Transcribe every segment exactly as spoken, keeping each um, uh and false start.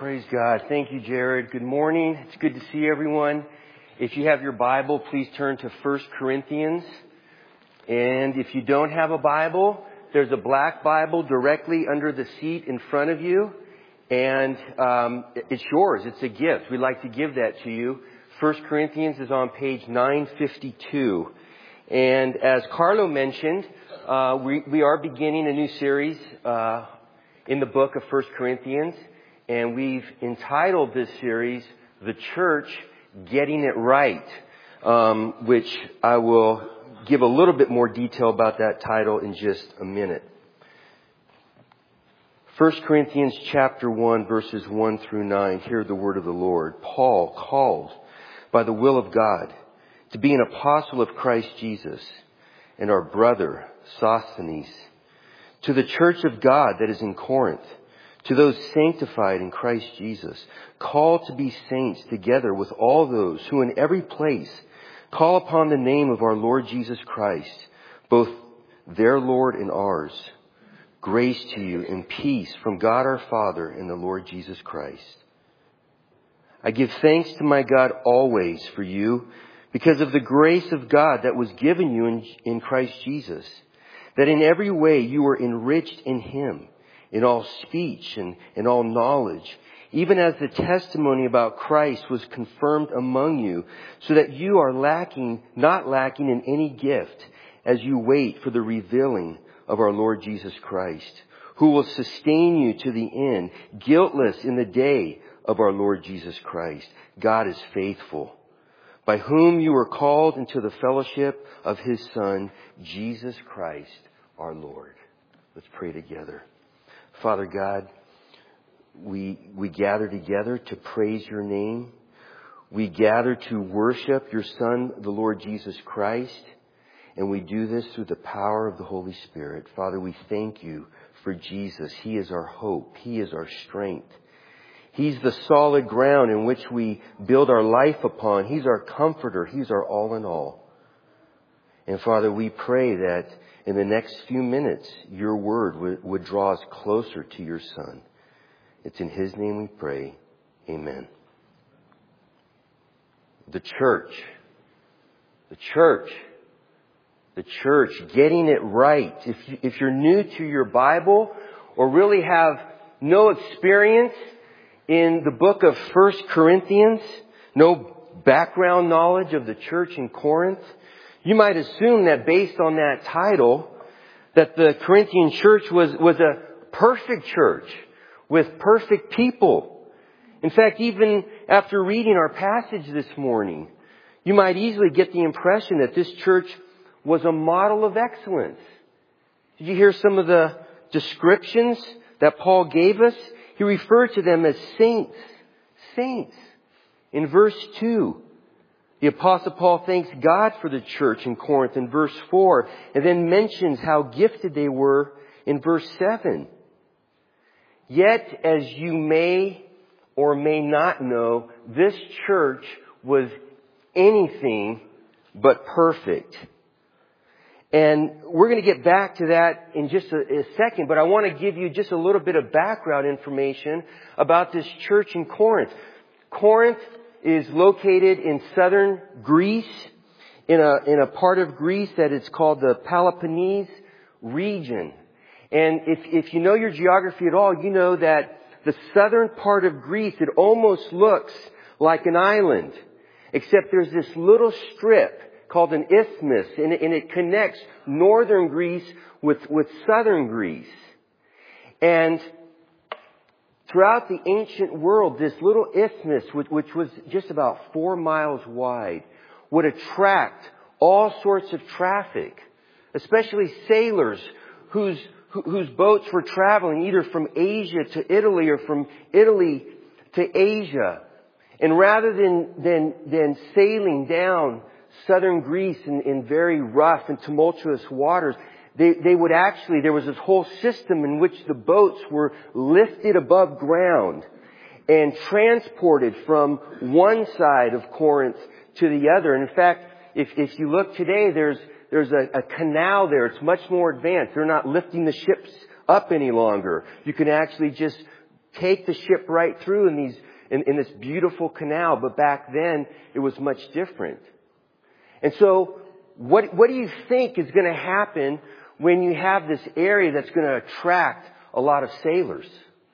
Praise God. Thank you, Jared. Good morning. It's good to see everyone. If you have your Bible, please turn to First Corinthians. And if you don't have a Bible, there's a black Bible directly under the seat in front of you. And um, it's yours. It's a gift. We'd like to give that to you. First Corinthians is on page nine fifty-two. And as Carlo mentioned, uh, we, we are beginning a new series uh, in the book of First Corinthians. And we've entitled this series, The Church Getting It Right, um, which I will give a little bit more detail about that title in just a minute. First Corinthians chapter one, verses one through nine. Hear the word of the Lord. Paul, called by the will of God to be an apostle of Christ Jesus, and our brother Sosthenes, to the church of God that is in Corinth, to those sanctified in Christ Jesus, called to be saints together with all those who in every place call upon the name of our Lord Jesus Christ, both their Lord and ours. Grace to you and peace from God our Father and the Lord Jesus Christ. I give thanks to my God always for you because of the grace of God that was given you in, in Christ Jesus, that in every way you were enriched in Him, in all speech and in all knowledge, even as the testimony about Christ was confirmed among you, so that you are lacking, not lacking in any gift, as you wait for the revealing of our Lord Jesus Christ, who will sustain you to the end, guiltless in the day of our Lord Jesus Christ. God is faithful, by whom you were called into the fellowship of His Son, Jesus Christ, our Lord. Let's pray together. Father God, we we gather together to praise your name. We gather to worship your Son, the Lord Jesus Christ. And we do this through the power of the Holy Spirit. Father, we thank you for Jesus. He is our hope. He is our strength. He's the solid ground in which we build our life upon. He's our comforter. He's our all in all. And Father, we pray that in the next few minutes, your word would, would draw us closer to your Son. It's in His name we pray. Amen. The church. The church. The church. Getting it right. If, you, if you're new to your Bible or really have no experience in the book of First Corinthians, no background knowledge of the church in Corinth, you might assume that based on that title, that the Corinthian church was, was a perfect church with perfect people. In fact, even after reading our passage this morning, you might easily get the impression that this church was a model of excellence. Did you hear some of the descriptions that Paul gave us? He referred to them as saints. Saints. In verse two. The Apostle Paul thanks God for the church in Corinth in verse four, and then mentions how gifted they were in verse seven. Yet, as you may or may not know, this church was anything but perfect. And we're going to get back to that in just a, a second, but I want to give you just a little bit of background information about this church in Corinth. Corinth is located in southern Greece, in a in a part of Greece that is called the Peloponnese region. And if if you know your geography at all, you know that the southern part of Greece, it almost looks like an island, except there's this little strip called an isthmus, and it, and it connects northern Greece with with southern Greece. And throughout the ancient world, this little isthmus, which, which was just about four miles wide, would attract all sorts of traffic, especially sailors whose, whose boats were traveling either from Asia to Italy or from Italy to Asia. And rather than, than, than sailing down southern Greece in, in very rough and tumultuous waters, They, they would actually, there was this whole system in which the boats were lifted above ground and transported from one side of Corinth to the other. And in fact, if, if you look today, there's, there's a, a canal there. It's much more advanced. They're not lifting the ships up any longer. You can actually just take the ship right through in these, in, in this beautiful canal. But back then, it was much different. And so, what, what do you think is going to happen when you have this area that's going to attract a lot of sailors?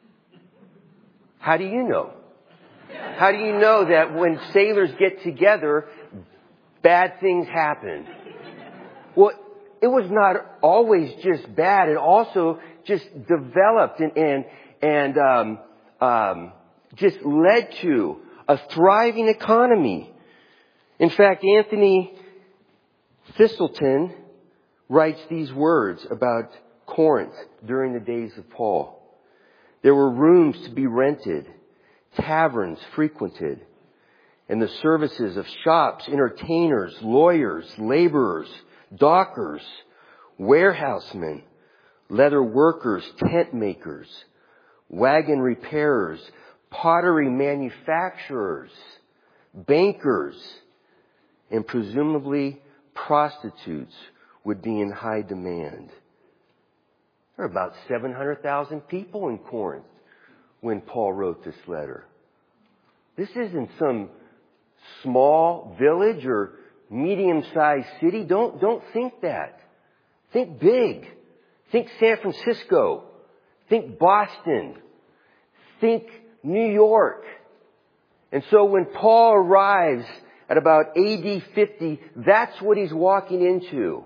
How do you know? How do you know that when sailors get together, bad things happen? Well, it was not always just bad. It also just developed and and, and um, um, just led to a thriving economy. In fact, Anthony Thistleton writes these words about Corinth during the days of Paul. There were rooms to be rented, taverns frequented, and the services of shops, entertainers, lawyers, laborers, dockers, warehousemen, leather workers, tent makers, wagon repairers, pottery manufacturers, bankers, and presumably prostitutes would be in high demand. There are about seven hundred thousand people in Corinth when Paul wrote this letter. This isn't some small village or medium-sized city. Don't, don't think that. Think big. Think San Francisco. Think Boston. Think New York. And so when Paul arrives at about A D fifty, that's what he's walking into.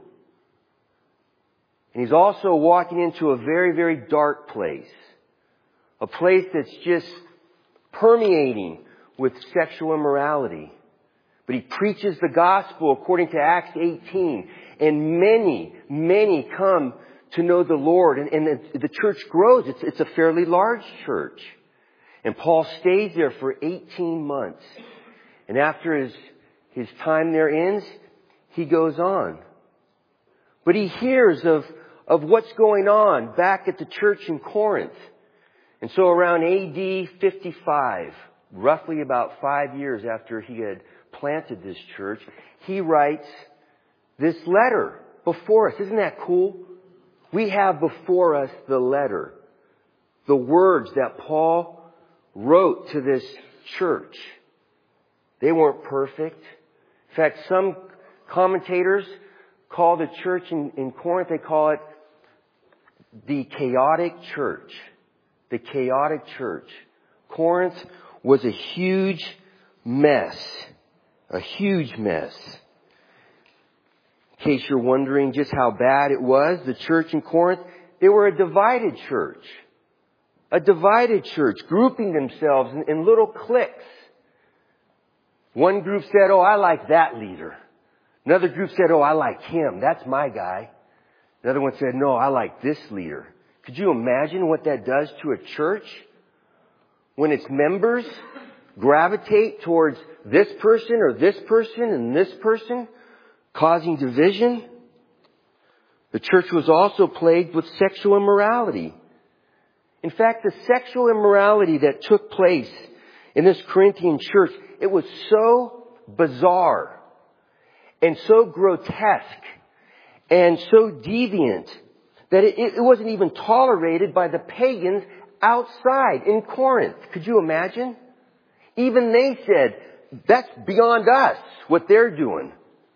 And he's also walking into a very, very dark place. A place that's just permeating with sexual immorality. But he preaches the gospel according to Acts eighteen. And many, many come to know the Lord. And, and the, the church grows. It's, it's a fairly large church. And Paul stays there for eighteen months. And after his, his time there ends, he goes on. But he hears of, of what's going on back at the church in Corinth. And so around A D fifty-five, roughly about five years after he had planted this church, he writes this letter before us. Isn't that cool? We have before us the letter, the words that Paul wrote to this church. They weren't perfect. In fact, some commentators call the church in, in Corinth, they call it the chaotic church. The chaotic church. Corinth was a huge mess. A huge mess. In case you're wondering just how bad it was, the church in Corinth, they were a divided church. A divided church, grouping themselves in, in little cliques. One group said, oh, I like that leader. Another group said, oh, I like him. That's my guy. Another one said, no, I like this leader. Could you imagine what that does to a church? When its members gravitate towards this person or this person and this person, causing division. The church was also plagued with sexual immorality. In fact, the sexual immorality that took place in this Corinthian church, it was so bizarre and so grotesque and so deviant that it, it wasn't even tolerated by the pagans outside in Corinth. Could you imagine? Even they said, that's beyond us, what they're doing.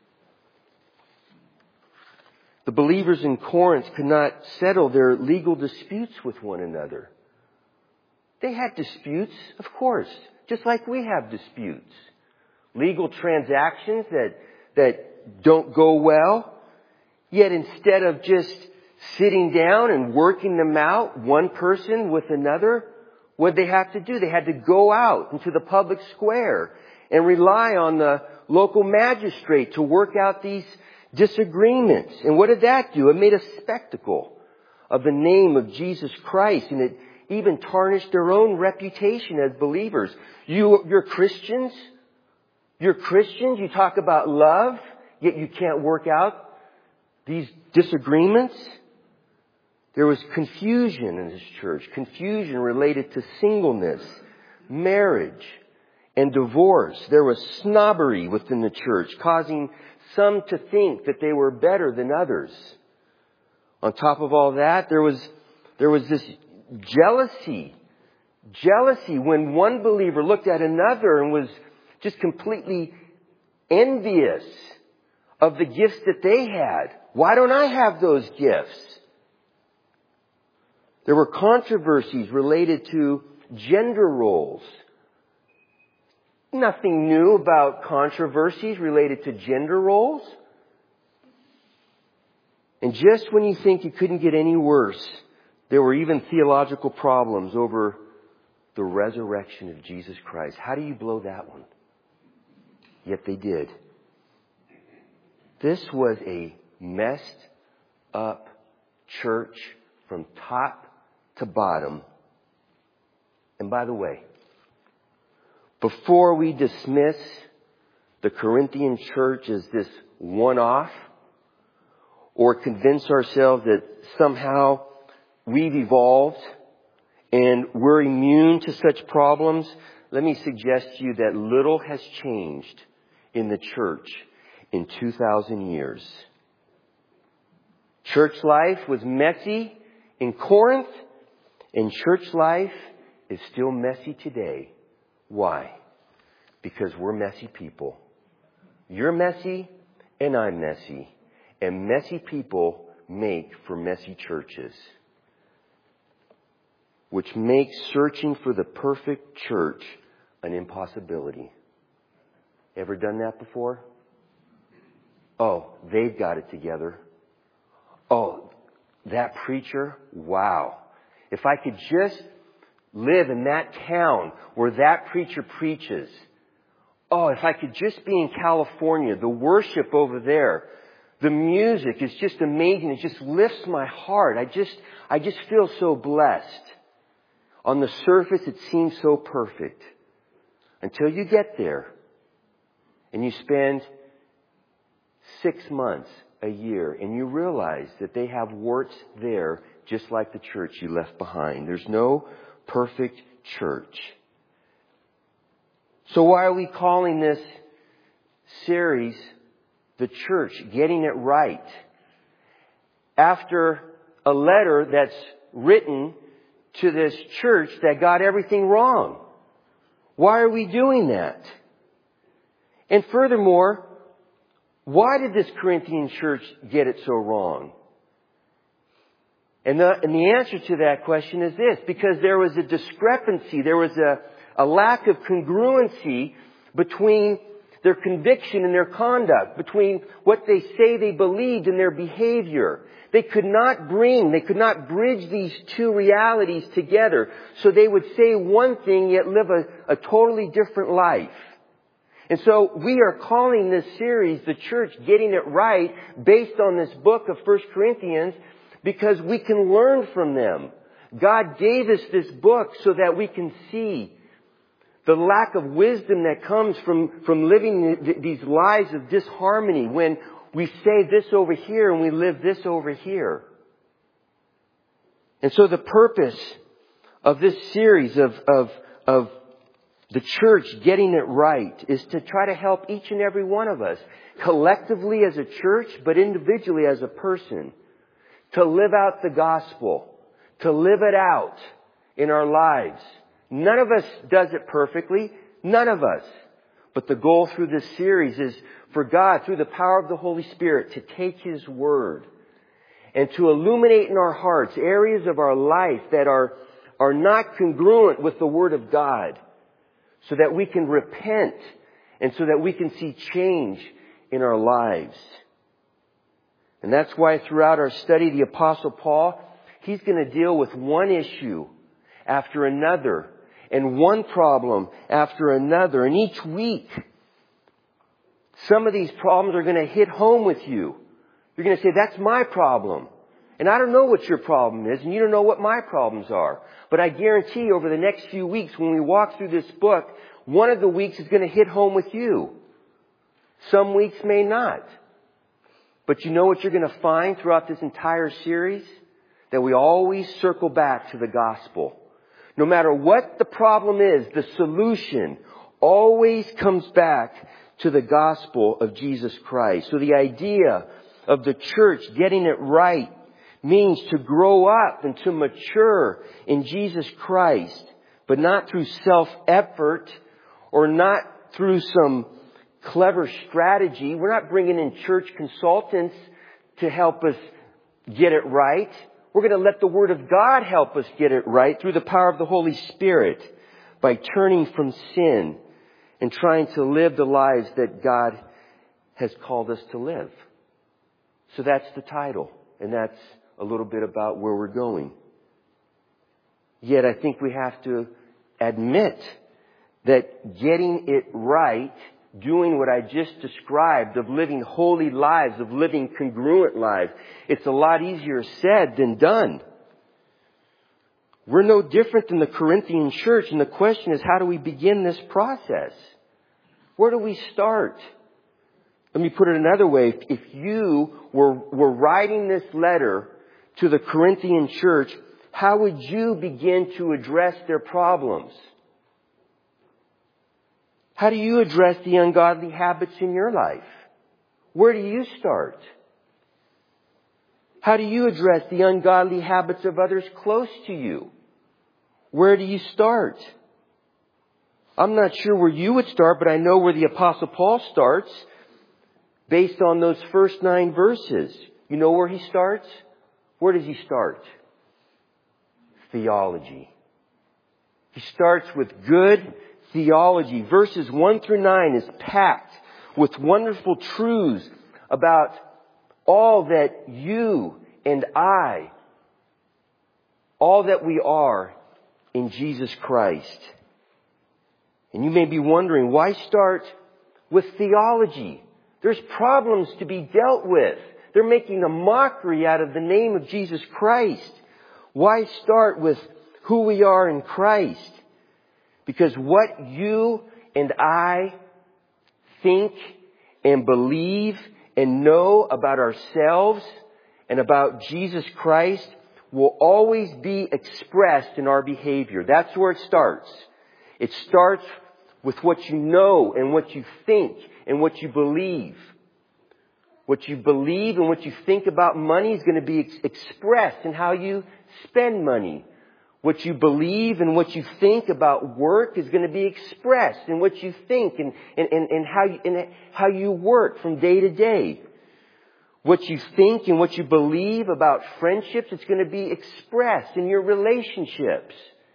The believers in Corinth could not settle their legal disputes with one another. They had disputes, of course, just like we have disputes. Legal transactions that, that don't go well. Yet instead of just sitting down and working them out, one person with another, what did they have to do? They had to go out into the public square and rely on the local magistrate to work out these disagreements. And what did that do? It made a spectacle of the name of Jesus Christ, and it even tarnished their own reputation as believers. You, you're Christians? You're Christians? You talk about love, yet you can't work out these disagreements? There was confusion in this church. Confusion related to singleness, marriage, and divorce. There was snobbery within the church, causing some to think that they were better than others. On top of all that, there was, there was this jealousy jealousy when one believer looked at another and was just completely envious of the gifts that they had. Why don't I have those gifts? There were controversies related to gender roles. Nothing new about controversies related to gender roles. And just when you think it couldn't get any worse, there were even theological problems over the resurrection of Jesus Christ. How do you blow that one? Yet they did. This was a messed up church from top to bottom. And by the way, before we dismiss the Corinthian church as this one-off, or convince ourselves that somehow we've evolved and we're immune to such problems, let me suggest to you that little has changed in the church in two thousand years. Church life was messy in Corinth, and church life is still messy today. Why? Because we're messy people. You're messy, and I'm messy. And messy people make for messy churches, which makes searching for the perfect church an impossibility. Ever done that before? Oh, they've got it together. Oh, that preacher, wow. If I could just live in that town where that preacher preaches. Oh, if I could just be in California, the worship over there. The music is just amazing. It just lifts my heart. I just, I just feel so blessed. On the surface, it seems so perfect. Until you get there and you spend six months, a year, and you realize that they have warts there just like the church you left behind. There's no perfect church. So why are we calling this series The Church Getting It Right? After a letter that's written to this church that got everything wrong. Why are we doing that? And furthermore, why did this Corinthian church get it so wrong? And the, and the answer to that question is this: because there was a discrepancy, there was a, a lack of congruency between their conviction and their conduct, between what they say they believed and their behavior. They could not bring, they could not bridge these two realities together. So they would say one thing yet live a, a totally different life. And so we are calling this series The Church Getting It Right, based on this book of First Corinthians, because we can learn from them. God gave us this book so that we can see the lack of wisdom that comes from, from living these lives of disharmony when we say this over here and we live this over here. And so the purpose of this series of, of, of the church getting it right is to try to help each and every one of us, collectively as a church, but individually as a person, to live out the gospel, to live it out in our lives. None of us does it perfectly. None of us. But the goal through this series is for God, through the power of the Holy Spirit, to take His Word and to illuminate in our hearts areas of our life that are, are not congruent with the Word of God, so that we can repent and so that we can see change in our lives. And that's why throughout our study, the Apostle Paul, he's going to deal with one issue after another and one problem after another. And each week, some of these problems are going to hit home with you. You're going to say, that's my problem. And I don't know what your problem is, and you don't know what my problems are. But I guarantee over the next few weeks, when we walk through this book, one of the weeks is going to hit home with you. Some weeks may not. But you know what you're going to find throughout this entire series? That we always circle back to the gospel. No matter what the problem is, the solution always comes back to the gospel of Jesus Christ. So the idea of the church getting it right means to grow up and to mature in Jesus Christ but not through self-effort or not through some clever strategy. We're not bringing in church consultants to help us get it right. We're going to let the Word of God help us get it right through the power of the Holy Spirit by turning from sin and trying to live the lives that God has called us to live. So that's the title, and that's a little bit about where we're going. Yet I think we have to admit that getting it right, doing what I just described, of living holy lives, of living congruent lives, it's a lot easier said than done. We're no different than the Corinthian church, and the question is, how do we begin this process? Where do we start? Let me put it another way. If you were, were writing this letter to the Corinthian church, how would you begin to address their problems? How do you address the ungodly habits in your life? Where do you start? How do you address the ungodly habits of others close to you? Where do you start? I'm not sure where you would start, but I know where the Apostle Paul starts based on those first nine verses. You know where he starts? Where does he start? Theology. He starts with good theology. Verses one through nine is packed with wonderful truths about all that you and I, all that we are in Jesus Christ. And you may be wondering, why start with theology? There's problems to be dealt with. They're making a mockery out of the name of Jesus Christ. Why start with who we are in Christ? Because what you and I think and believe and know about ourselves and about Jesus Christ will always be expressed in our behavior. That's where it starts. It starts with what you know and what you think and what you believe. What you believe and what you think about money is going to be ex- expressed in how you spend money. What you believe and what you think about work is going to be expressed in what you think and, and, and, and, how, you, and how you work from day to day. What you think and what you believe about friendships, it's going to be expressed in your relationships.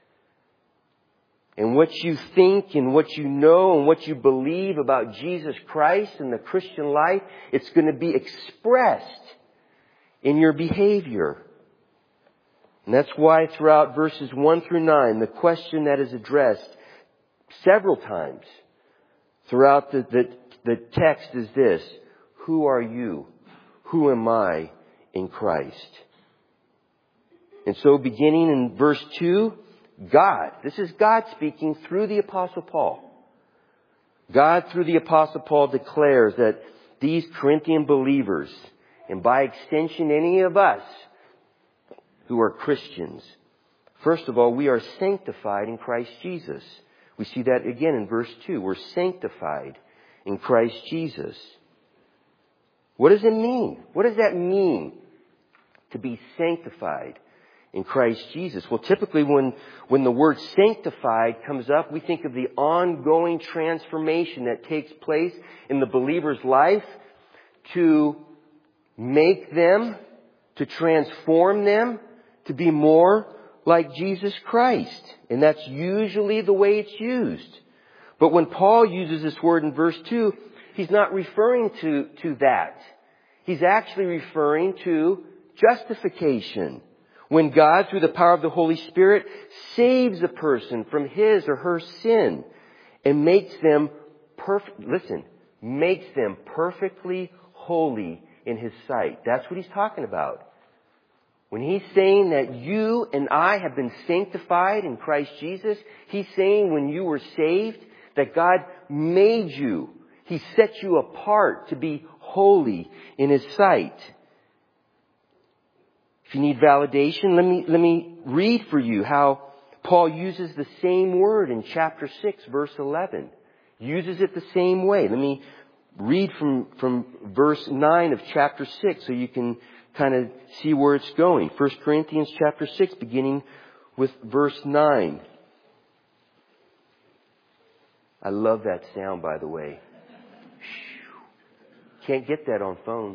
And what you think and what you know and what you believe about Jesus Christ and the Christian life, it's going to be expressed in your behavior. And that's why throughout verses one through nine, the question that is addressed several times throughout the, the, the text is this: who are you? Who am I in Christ? And so beginning in verse two, God, this is God speaking through the Apostle Paul. God through the Apostle Paul declares that these Corinthian believers, and by extension any of us who are Christians, first of all, we are sanctified in Christ Jesus. We see that again in verse two. We're sanctified in Christ Jesus. What does it mean? What does that mean to be sanctified in Christ Jesus? Well, typically when, when the word sanctified comes up, we think of the ongoing transformation that takes place in the believer's life to make them, to transform them, to be more like Jesus Christ. And that's usually the way it's used. But when Paul uses this word in verse two, he's not referring to, to that. He's actually referring to justification. When God, through the power of the Holy Spirit, saves a person from his or her sin and makes them perfect, listen, makes them perfectly holy in his sight. That's what he's talking about. When he's saying that you and I have been sanctified in Christ Jesus, he's saying when you were saved, that God made you. He set you apart to be holy in his sight. If you need validation, let me, let me read for you how Paul uses the same word in chapter six, verse eleven. Uses it the same way. Let me read from, from verse nine of chapter six so you can kind of see where it's going. First Corinthians chapter six, beginning with verse nine. I love that sound, by the way. Can't get that on phones.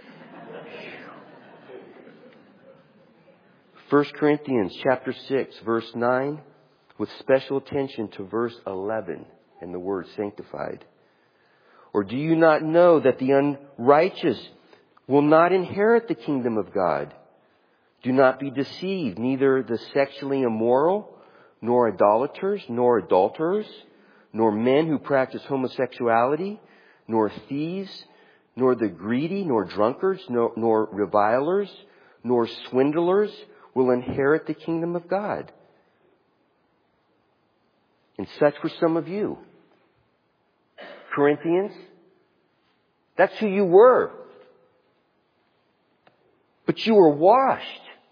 First Corinthians chapter six, verse nine, with special attention to verse eleven and the word sanctified. Or do you not know that the unrighteous will not inherit the kingdom of God? Do not be deceived. Neither the sexually immoral, nor idolaters, nor adulterers, nor men who practice homosexuality, nor thieves, nor the greedy, nor drunkards, nor, nor revilers, nor swindlers will inherit the kingdom of God. And such were some of you. Corinthians, that's who you were. But you were washed.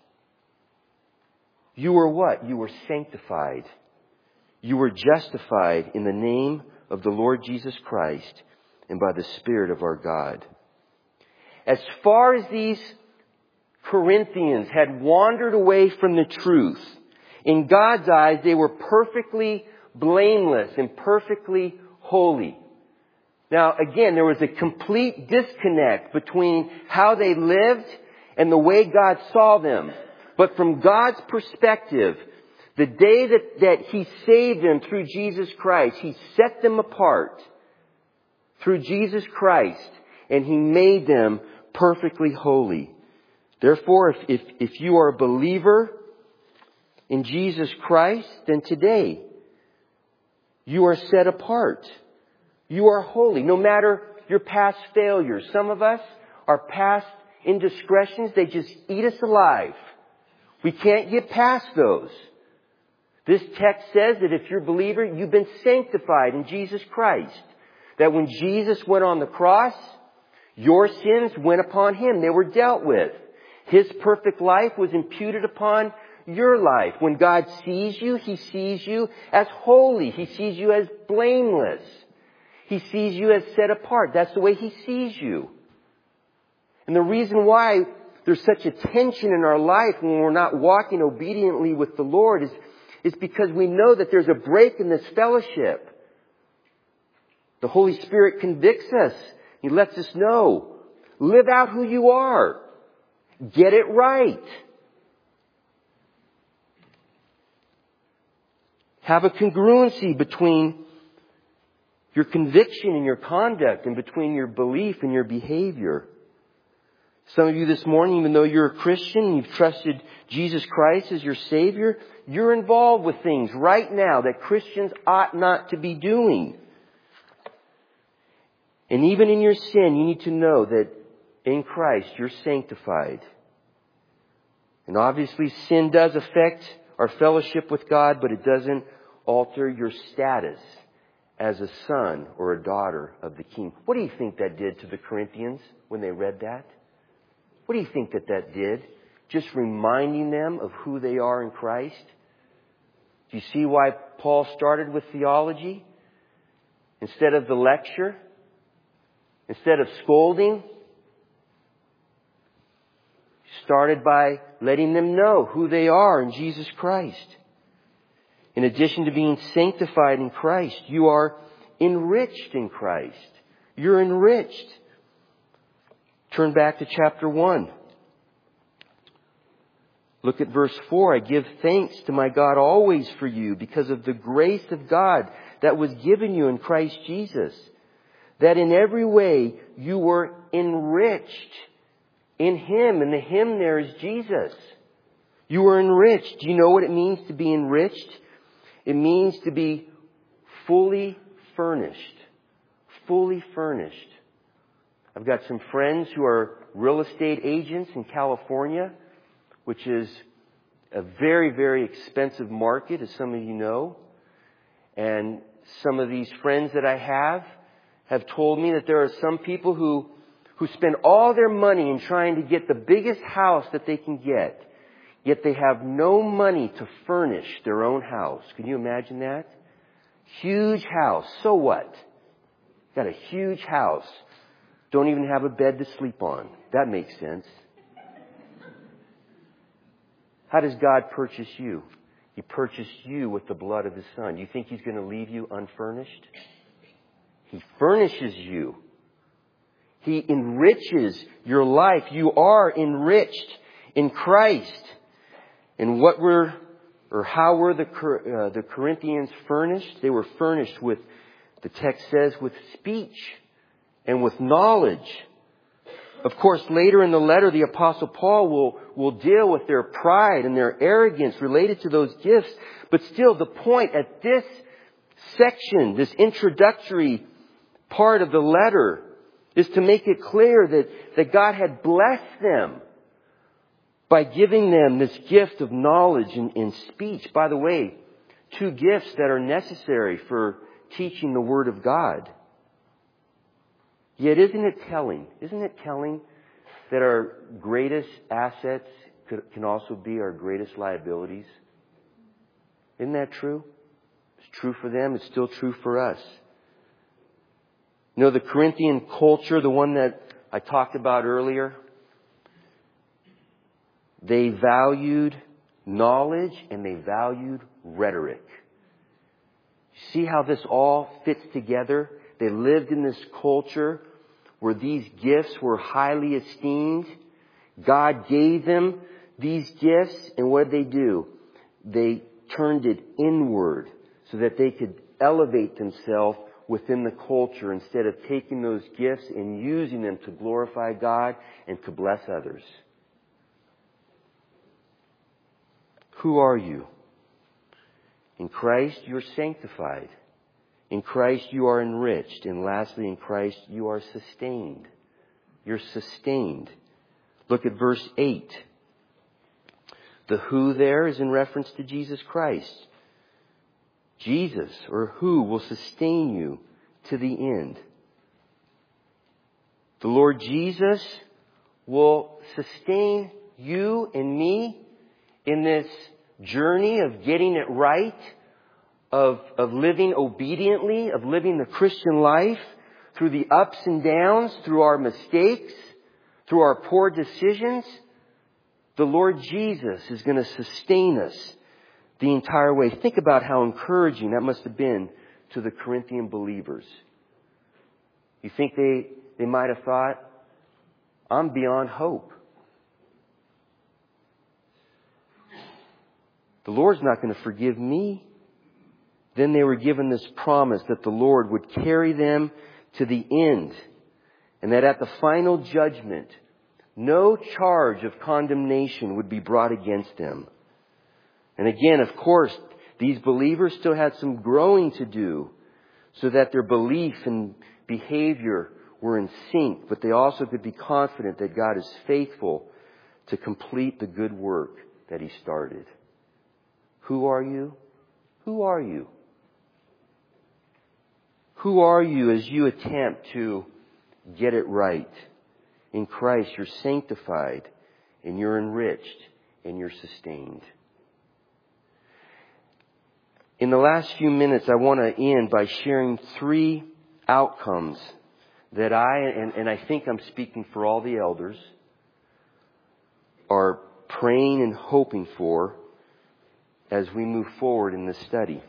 You were what? You were sanctified. You were justified in the name of the Lord Jesus Christ and by the Spirit of our God. As far as these Corinthians had wandered away from the truth, in God's eyes they were perfectly blameless and perfectly holy. Now, again, there was a complete disconnect between how they lived and the way God saw them. But from God's perspective, the day that, that He saved them through Jesus Christ, He set them apart through Jesus Christ, and He made them perfectly holy. Therefore, if, if, if you are a believer in Jesus Christ, then today you are set apart. You are holy, no matter your past failures. Some of us, our past indiscretions, they just eat us alive. We can't get past those. This text says that if you're a believer, you've been sanctified in Jesus Christ. That when Jesus went on the cross, your sins went upon Him. They were dealt with. His perfect life was imputed upon your life. When God sees you, He sees you as holy. He sees you as blameless. He sees you as set apart. That's the way He sees you. And the reason why there's such a tension in our life when we're not walking obediently with the Lord is, is because we know that there's a break in this fellowship. The Holy Spirit convicts us. He lets us know. Live out who you are. Get it right. Have a congruency between your conviction and your conduct and between your belief and your behavior. Some of you this morning, even though you're a Christian, you've trusted Jesus Christ as your Savior, you're involved with things right now that Christians ought not to be doing. And even in your sin, you need to know that in Christ you're sanctified. And obviously sin does affect our fellowship with God, but it doesn't alter your status as a son or a daughter of the King. What do you think that did to the Corinthians when they read that? What do you think that that did? Just reminding them of who they are in Christ? Do you see why Paul started with theology? Instead of the lecture? Instead of scolding? Started by letting them know who they are in Jesus Christ. In addition to being sanctified in Christ, you are enriched in Christ. You're enriched. Turn back to chapter one. Look at verse four. I give thanks to my God always for you because of the grace of God that was given you in Christ Jesus. That in every way you were enriched in Him. And the Him there is Jesus. You were enriched. Do you know what it means to be enriched? It means to be fully furnished. Fully furnished. I've got some friends who are real estate agents in California, which is a very, very expensive market, as some of you know. And some of these friends that I have have told me that there are some people who, who spend all their money in trying to get the biggest house that they can get. Yet they have no money to furnish their own house. Can you imagine that? Huge house. So what? Got a huge house. Don't even have a bed to sleep on. That makes sense. How does God purchase you? He purchased you with the blood of His Son. Do you think He's going to leave you unfurnished? He furnishes you. He enriches your life. You are enriched in Christ. And what were, or how were the, uh, the Corinthians furnished? They were furnished with, the text says, with speech and with knowledge. Of course, later in the letter, the Apostle Paul will, will deal with their pride and their arrogance related to those gifts. But still, the point at this section, this introductory part of the letter, is to make it clear that, that God had blessed them by giving them this gift of knowledge and, and speech. By the way, two gifts that are necessary for teaching the Word of God. Yet isn't it telling, isn't it telling that our greatest assets could, can also be our greatest liabilities? Isn't that true? It's true for them. It's still true for us. You know, the Corinthian culture, the one that I talked about earlier, they valued knowledge and they valued rhetoric. See how this all fits together? They lived in this culture where these gifts were highly esteemed. God gave them these gifts, and what did they do? They turned it inward so that they could elevate themselves within the culture instead of taking those gifts and using them to glorify God and to bless others. Who are you? In Christ, you're sanctified. In Christ, you are enriched. And lastly, in Christ, you are sustained. You're sustained. Look at verse eight. The who there is in reference to Jesus Christ. Jesus, or who, will sustain you to the end. The Lord Jesus will sustain you and me in this journey of getting it right, of, of living obediently, of living the Christian life through the ups and downs, through our mistakes, through our poor decisions. The Lord Jesus is going to sustain us the entire way. Think about how encouraging that must have been to the Corinthian believers. You think they, they might have thought, I'm beyond hope. The Lord's not going to forgive me. Then they were given this promise that the Lord would carry them to the end, and that at the final judgment, no charge of condemnation would be brought against them. And again, of course, these believers still had some growing to do so that their belief and behavior were in sync, but they also could be confident that God is faithful to complete the good work that He started. Who are you? Who are you? Who are you as you attempt to get it right? In Christ, you're sanctified and you're enriched and you're sustained. In the last few minutes, I want to end by sharing three outcomes that I, and, and I think I'm speaking for all the elders, are praying and hoping for as we move forward in this study.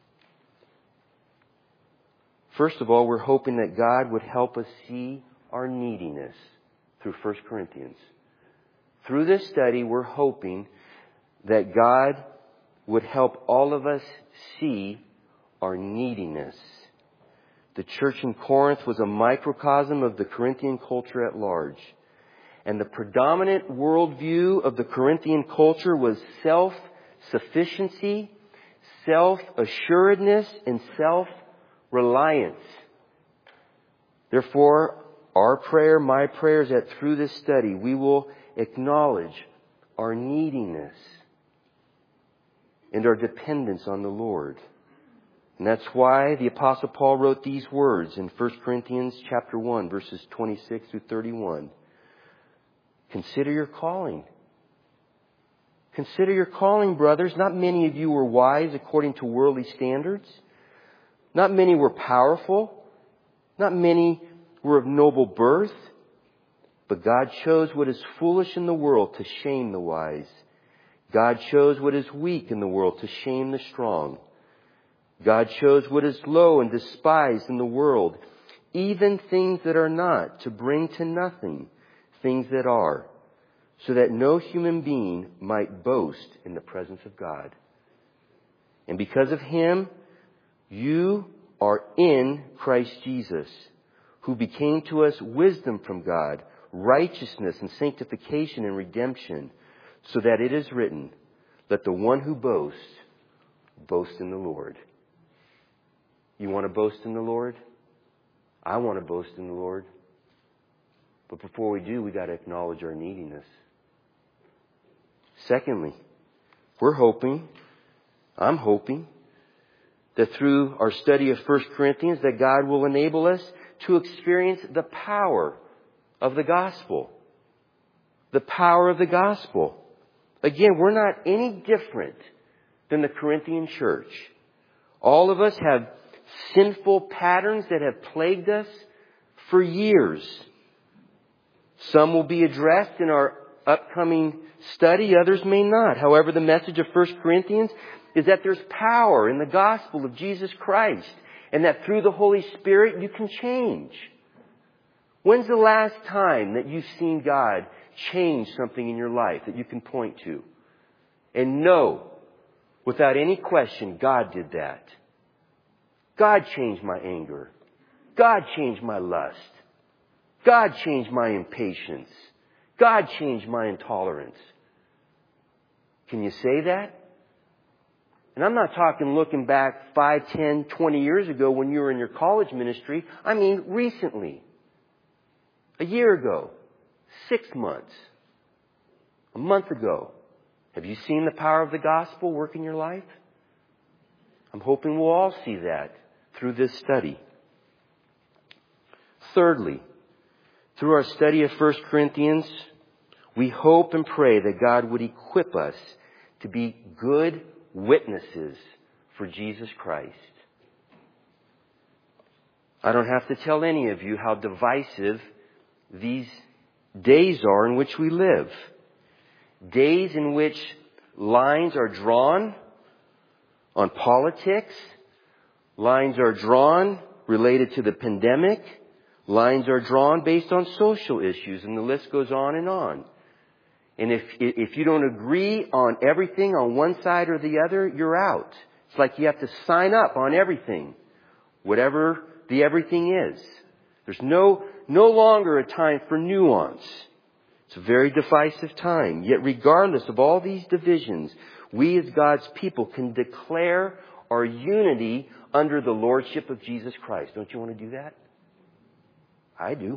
First of all, we're hoping that God would help us see our neediness through First Corinthians. Through this study, we're hoping that God would help all of us see our neediness. The church in Corinth was a microcosm of the Corinthian culture at large. And the predominant worldview of the Corinthian culture was self-sufficiency, self-assuredness, and self-reliance. Therefore, our prayer, my prayer is that through this study, we will acknowledge our neediness and our dependence on the Lord. And that's why the Apostle Paul wrote these words in First Corinthians chapter one, verses twenty-six through thirty-one. Consider your calling. Consider your calling, brothers. Not many of you were wise according to worldly standards. Not many were powerful. Not many were of noble birth. But God chose what is foolish in the world to shame the wise. God chose what is weak in the world to shame the strong. God chose what is low and despised in the world, even things that are not, to bring to nothing things that are, so that no human being might boast in the presence of God. And because of Him, you are in Christ Jesus, who became to us wisdom from God, righteousness and sanctification and redemption, so that it is written, let the one who boasts, boast in the Lord. You want to boast in the Lord? I want to boast in the Lord. But before we do, we got to acknowledge our neediness. Secondly, we're hoping, I'm hoping, that through our study of First Corinthians, that God will enable us to experience the power of the gospel. The power of the gospel. Again, we're not any different than the Corinthian church. All of us have sinful patterns that have plagued us for years. Some will be addressed in our upcoming study, others may not. However, the message of First Corinthians is that there's power in the gospel of Jesus Christ, and that through the Holy Spirit you can change. When's the last time that you've seen God change something in your life that you can point to and know without any question, God did that? God changed my anger. God changed my lust. God changed my impatience. God changed my intolerance. Can you say that? And I'm not talking looking back five, ten, twenty years ago when you were in your college ministry. I mean recently. A year ago. Six months. A month ago. Have you seen the power of the gospel work in your life? I'm hoping we'll all see that through this study. Thirdly, through our study of First Corinthians, we hope and pray that God would equip us to be good witnesses for Jesus Christ. I don't have to tell any of you how divisive these days are in which we live. Days in which lines are drawn on politics, lines are drawn related to the pandemic, lines are drawn based on social issues, and the list goes on and on. And if if you don't agree on everything on one side or the other, you're out. It's like you have to sign up on everything, whatever the everything is. There's no no longer a time for nuance. It's a very divisive time. Yet regardless of all these divisions, we as God's people can declare our unity under the lordship of Jesus Christ. Don't you want to do that? I do.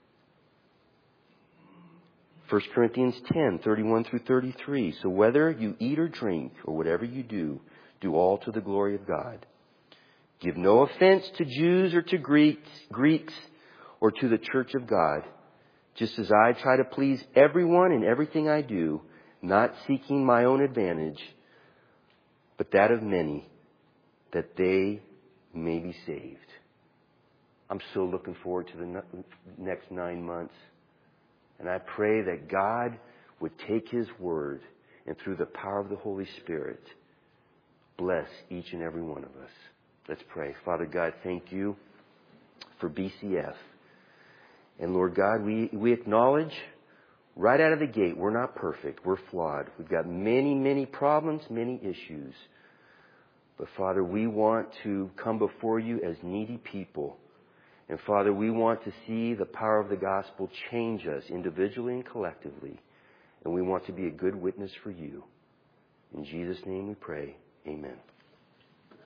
First Corinthians ten, thirty-one through thirty-three. So whether you eat or drink or whatever you do, do all to the glory of God. Give no offense to Jews or to Greeks, Greeks or to the church of God, just as I try to please everyone in everything I do, not seeking my own advantage, but that of many, that they may be saved. I'm so looking forward to the next nine months. And I pray that God would take His Word and through the power of the Holy Spirit, bless each and every one of us. Let's pray. Father God, thank you for B C F. And Lord God, we, we acknowledge right out of the gate, we're not perfect. We're flawed. We've got many, many problems, many issues. But Father, we want to come before you as needy people. And Father, we want to see the power of the gospel change us individually and collectively. And we want to be a good witness for you. In Jesus' name we pray. Amen.